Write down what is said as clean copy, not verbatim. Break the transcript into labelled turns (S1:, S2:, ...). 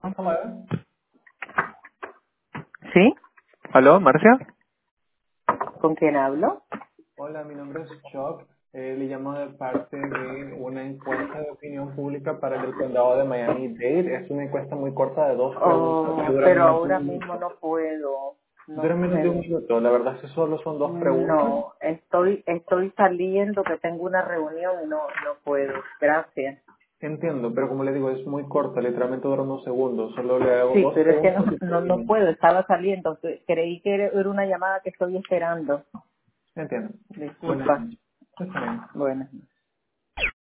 S1: Hello.
S2: ¿Sí?
S1: ¿Aló, Marcia?
S2: ¿Con quién hablo?
S1: Hola, mi nombre es Chuck. Le llamo de parte de una encuesta de opinión pública para el condado de Miami-Dade. Es una encuesta muy corta de dos preguntas que
S2: Oh,
S1: dura
S2: pero
S1: menos de
S2: ahora
S1: un
S2: mismo
S1: minuto.
S2: no puedo.
S1: Dura
S2: No,
S1: menos de un minuto. La verdad es que solo son dos preguntas.
S2: no, estoy saliendo, que tengo una reunión y no puedo. Gracias.
S1: Entiendo, pero como le digo, es muy corta. Literalmente dura unos segundos. Solo le hago
S2: Sí,
S1: dos
S2: pero es que
S1: preguntas y
S2: no
S1: termino.
S2: puedo. Estaba saliendo. Creí que era una llamada que estoy esperando.
S1: Entiendo. Buenas
S2: Disculpa.
S1: noches. Está bien.
S2: Bueno.